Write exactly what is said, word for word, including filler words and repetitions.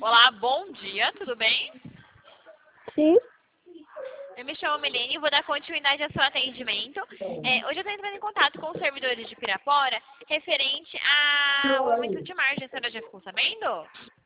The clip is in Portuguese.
Olá, bom dia, tudo bem? Sim. Eu me chamo Milene e vou dar continuidade ao seu atendimento. É, hoje eu estou entrando em contato com os servidores de Pirapora referente ao aumento de margem. A senhora já ficou sabendo?